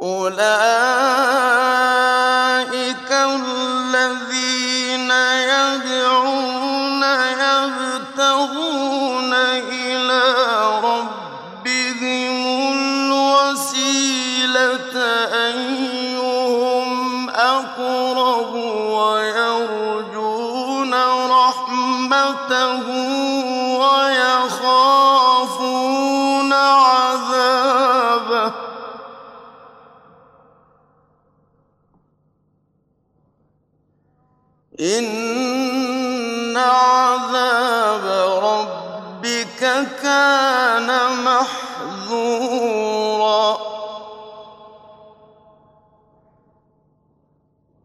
أُولَٰئِكَ الَّذِينَ يَدْعُونَ يَبْتَغُونَ إِلَىٰ رَبِّهِمُ الْوَسِيلَةَ أَيُّهُمْ أَقْرَبُ وَيَرْجُونَ رَحْمَتَهُ وَيَخَافُونَ عَذَابَهُ ۚ إِنَّ عَذَابَ رَبِّكَ كَانَ مَحْذُورًا